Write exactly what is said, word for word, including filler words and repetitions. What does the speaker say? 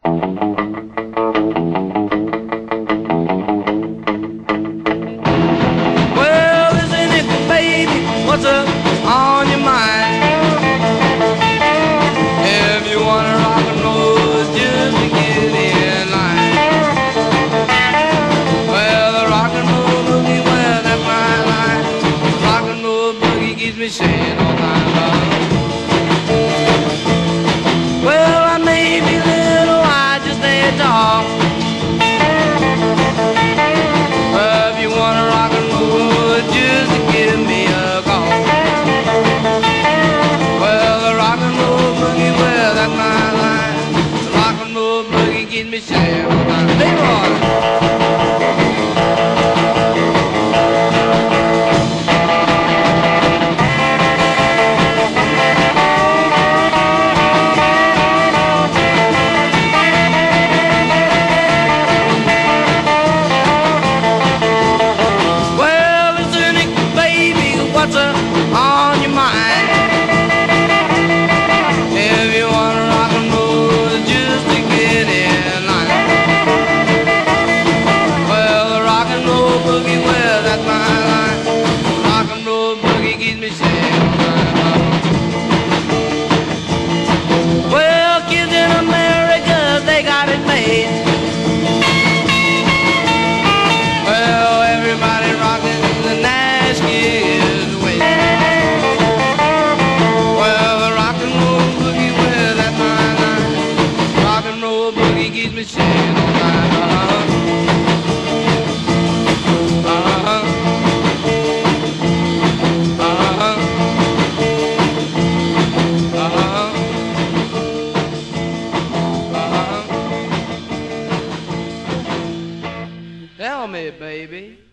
Well, isn't it, baby? What's up on your mind? If you wanna rock and roll, just to get in line. Well, the rock and roll boogie, well, that's my line. The rock and roll boogie keeps me saying all night long. Well, I may be little, I just stay tall. Well, if you wanna rock and roll, just to give me a call. Well, the rock and roll boogie, well, that's my line. The rock and roll boogie keeps me saying all night. Hey, Roy. What's on your mind? If you wanna rock and roll, just to get in line. Well, the rock and roll boogie, well, that's my line. The rock and roll boogie keeps me saying all night long. Well, kids in America, they got it made. Well, everybody rocking the Nashville. Keeps me saying all night long. Uh-huh. Uh-huh. Uh-huh. Uh-huh. Tell me, baby.